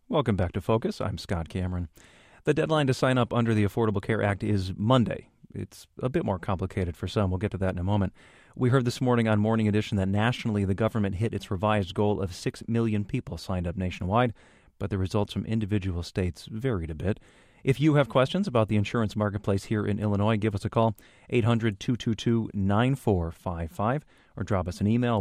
Welcome back to Focus. I'm Scott Cameron. The deadline to sign up under the Affordable Care Act is Monday. It's a bit more complicated for some. We'll get to that in a moment. We heard this morning on Morning Edition that nationally the government hit its revised goal of 6 million people signed up nationwide, but the results from individual states varied a bit. If you have questions about the insurance marketplace here in Illinois, give us a call, 800-222-9455, or drop us an email,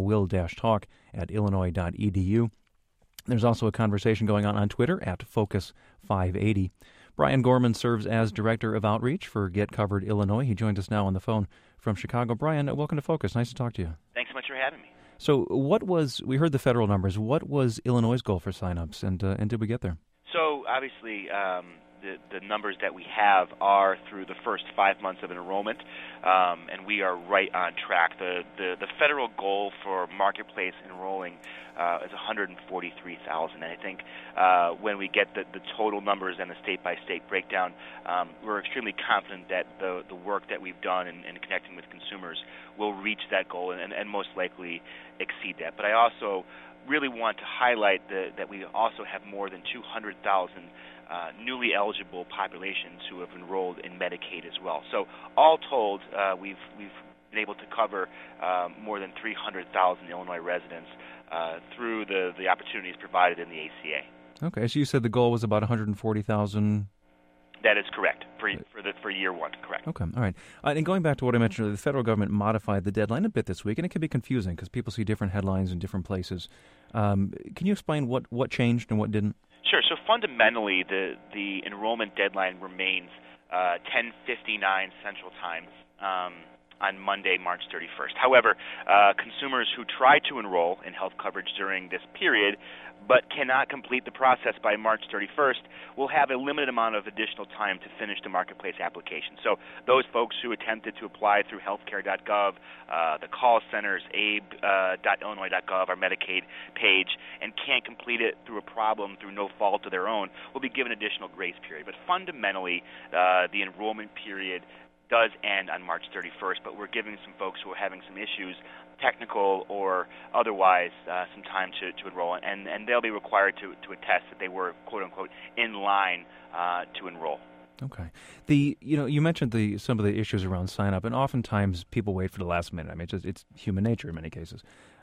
will-talk@illinois.edu. There's also a conversation going on Twitter at Focus580. Brian Gorman serves as Director of Outreach for Get Covered Illinois. He joins us now on the phone from Chicago. Brian, welcome to Focus. Nice to talk to you. Thanks so much for having me. So we heard the federal numbers. What was Illinois' goal for signups, and did we get there? So obviously the numbers that we have are through the first 5 months of enrollment, and we are right on track. The federal goal for marketplace enrolling is 143,000, and I think when we get the total numbers and the state-by-state breakdown, we're extremely confident that the work that we've done in connecting with consumers will reach that goal and most likely exceed that. But I also really want to highlight that we also have more than 200,000 newly eligible populations who have enrolled in Medicaid as well. So all told, we've been able to cover more than 300,000 Illinois residents through the opportunities provided in the ACA. Okay, so you said the goal was about 140,000. That is correct for year one. Correct. Okay, all right. And going back to what I mentioned, the federal government modified the deadline a bit this week, and it can be confusing because people see different headlines in different places. Can you explain what changed and what didn't? Sure. So fundamentally, the enrollment deadline remains 10:59 Central Time on Monday, March 31st. However, consumers who try to enroll in health coverage during this period but cannot complete the process by March 31st will have a limited amount of additional time to finish the marketplace application. So those folks who attempted to apply through healthcare.gov, the call centers, abe.illinois.gov, our Medicaid page, and can't complete it through a problem through no fault of their own will be given additional grace period. But fundamentally, the enrollment period does end on March 31st, but we're giving some folks who are having some issues, technical or otherwise, some time to enroll, and they'll be required to attest that they were, quote-unquote, in line to enroll. Okay. You mentioned some of the issues around sign-up, and oftentimes people wait for the last minute. I mean, it's human nature in many cases.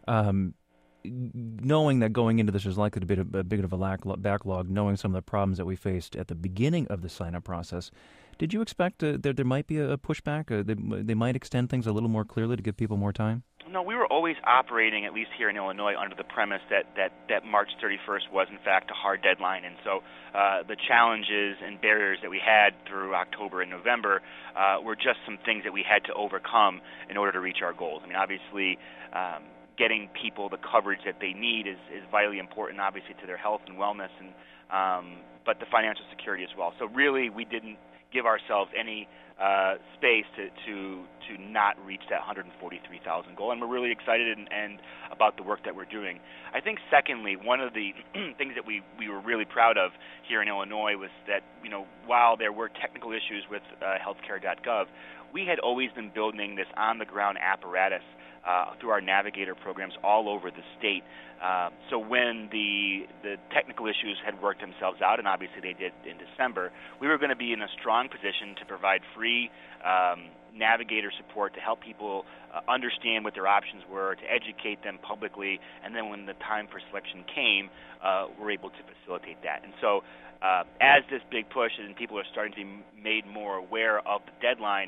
Knowing that going into this is likely to be a bit of a backlog, knowing some of the problems that we faced at the beginning of the sign-up process, did you expect that there might be a pushback? They might extend things a little more clearly to give people more time? No, we were always operating, at least here in Illinois, under the premise that March 31st was, in fact, a hard deadline. And so the challenges and barriers that we had through October and November were just some things that we had to overcome in order to reach our goals. I mean, obviously, getting people the coverage that they need is vitally important, obviously, to their health and wellness, and but the financial security as well. So really, we didn't give ourselves any space to not reach that 143,000 goal, and we're really excited and about the work that we're doing. I think, secondly, one of the things that we were really proud of here in Illinois was that, while there were technical issues with healthcare.gov, we had always been building this on-the-ground apparatus through our Navigator programs all over the state. So when the technical issues had worked themselves out, and obviously they did in December, we were going to be in a strong position to provide free Navigator support to help people understand what their options were, to educate them publicly, and then when the time for selection came, we're able to facilitate that. And so as this big push and people are starting to be made more aware of the deadline,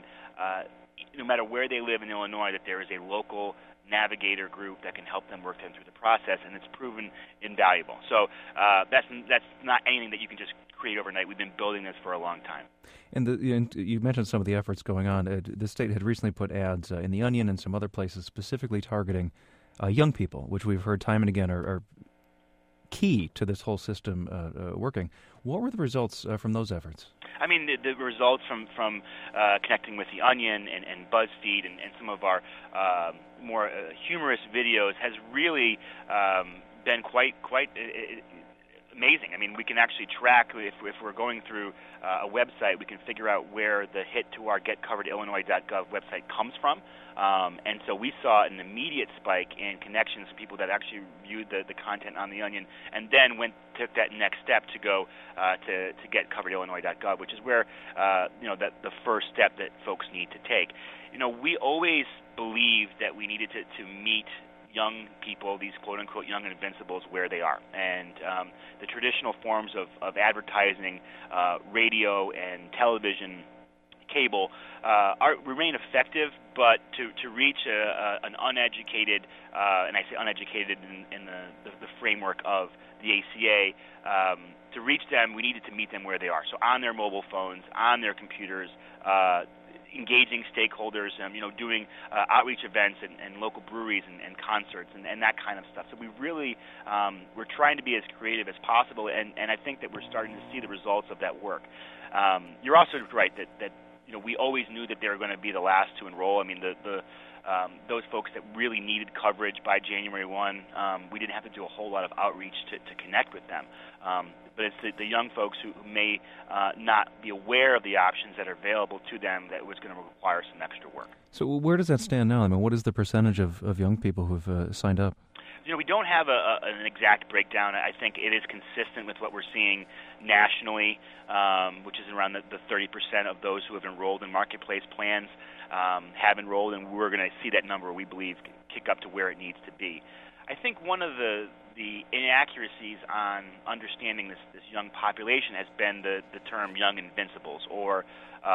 no matter where they live in Illinois, that there is a local Navigator group that can help them work them through the process, and it's proven invaluable. So that's not anything that you can just create overnight. We've been building this for a long time. And you mentioned some of the efforts going on. The state had recently put ads in The Onion and some other places specifically targeting young people, which we've heard time and again are key to this whole system working. What were the results from those efforts? I mean, the results from connecting with The Onion and BuzzFeed and some of our more humorous videos has really been quite amazing. I mean, we can actually track, if we're going through a website, we can figure out where the hit to our getcoveredillinois.gov website comes from. And so we saw an immediate spike in connections from people that actually viewed the content on The Onion and then took that next step to go to getcoveredillinois.gov, which is where, that the first step that folks need to take. We always believed that we needed to meet young people, these quote-unquote young invincibles, where they are. And the traditional forms of advertising, radio and television, cable, remain effective, but to reach an uneducated, and I say uneducated in the framework of the ACA, to reach them, we needed to meet them where they are. So on their mobile phones, on their computers, engaging stakeholders, doing outreach events and local breweries and concerts and that kind of stuff. So we really, we're trying to be as creative as possible, and I think that we're starting to see the results of that work. You're also right that we always knew that they were going to be the last to enroll. I mean, those folks that really needed coverage by January 1, we didn't have to do a whole lot of outreach to connect with them. But it's the young folks who may not be aware of the options that are available to them that was going to require some extra work. So where does that stand now? I mean, what is the percentage of young people who've signed up? We don't have an exact breakdown. I think it is consistent with what we're seeing nationally, which is around the 30% of those who have enrolled in marketplace plans have enrolled, and we're going to see that number, we believe, kick up to where it needs to be. I think one of the inaccuracies on understanding this young population has been the term young invincibles, or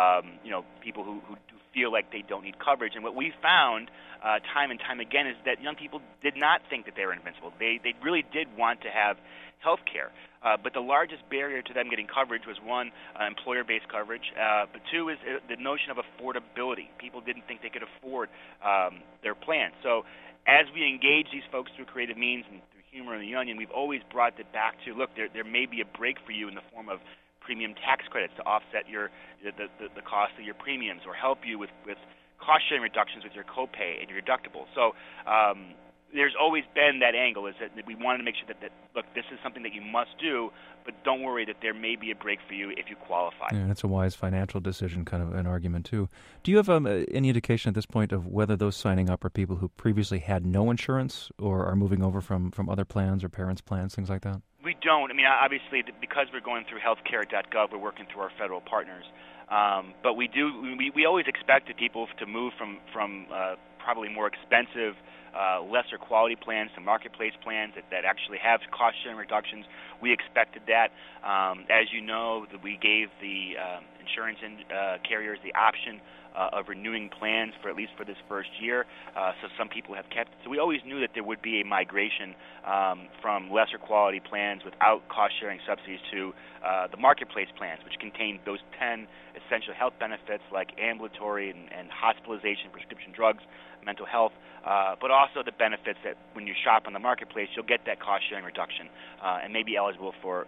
people who feel like they don't need coverage. And what we found time and time again is that young people did not think that they were invincible. They really did want to have health care. But the largest barrier to them getting coverage was, one, employer-based coverage, but two is the notion of affordability. People didn't think they could afford their plan. So as we engage these folks through creative means and through humor in The Onion, we've always brought it back to, look, there may be a break for you in the form of premium tax credits to offset the cost of your premiums, or help you with cost-sharing reductions with your copay and your deductible. So there's always been that angle, is that we wanted to make sure that look, this is something that you must do, but don't worry that there may be a break for you if you qualify. Yeah, that's a wise financial decision, kind of an argument, too. Do you have any indication at this point of whether those signing up are people who previously had no insurance or are moving over from other plans or parents' plans, things like that? We don't. I mean, obviously, because we're going through healthcare.gov, we're working through our federal partners. But we always expected people to move from probably more expensive, lesser quality plans to marketplace plans that actually have cost-sharing reductions. We expected that. As you know, we gave the insurance carriers the option of renewing plans for at least for this first year, so some people have kept it. So we always knew that there would be a migration from lesser quality plans without cost-sharing subsidies to the marketplace plans, which contain those 10 essential health benefits like ambulatory and hospitalization, prescription drugs, mental health, but also the benefits that when you shop on the marketplace, you'll get that cost-sharing reduction and may be eligible for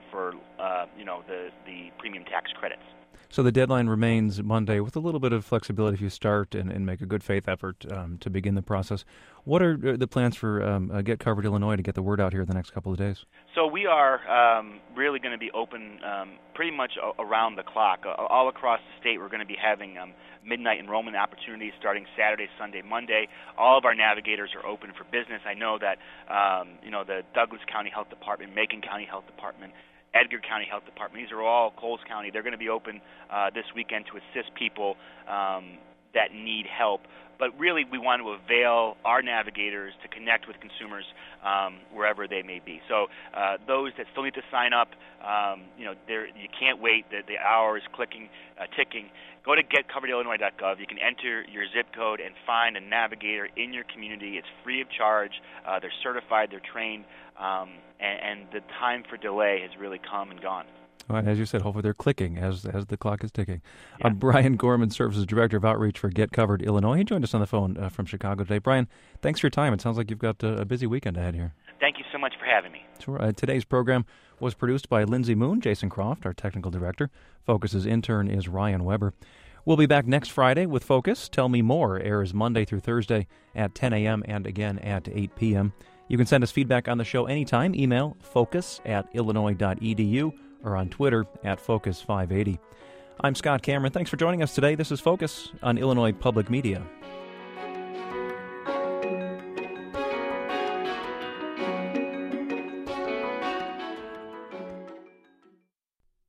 the premium tax credits. So the deadline remains Monday, with a little bit of flexibility if you start and make a good faith effort to begin the process. What are the plans for Get Covered Illinois to get the word out here in the next couple of days? So we are really going to be open pretty much around the clock. All across the state, we're going to be having midnight enrollment opportunities starting Saturday, Sunday, Monday. All of our navigators are open for business. I know that the Douglas County Health Department, Macon County Health Department, Edgar County Health Department, these are all Coles County. They're going to be open this weekend to assist people that need help. But really, we want to avail our navigators to connect with consumers wherever they may be. So those that still need to sign up, you can't wait. The hour is ticking. Go to getcoveredillinois.gov. You can enter your zip code and find a navigator in your community. It's free of charge. They're certified. They're trained. And the time for delay has really come and gone. Well, and as you said, hopefully they're clicking as the clock is ticking. Yeah. Brian Gorman serves as Director of Outreach for Get Covered Illinois. He joined us on the phone from Chicago today. Brian, thanks for your time. It sounds like you've got a busy weekend ahead here. Thank you so much for having me. Sure. Today's program was produced by Lindsay Moon. Jason Croft, our technical director. Focus's intern is Ryan Weber. We'll be back next Friday with Focus. Tell Me More airs Monday through Thursday at 10 a.m. and again at 8 p.m. You can send us feedback on the show anytime. Email focus@illinois.edu or on Twitter @Focus580. I'm Scott Cameron. Thanks for joining us today. This is Focus on Illinois Public Media.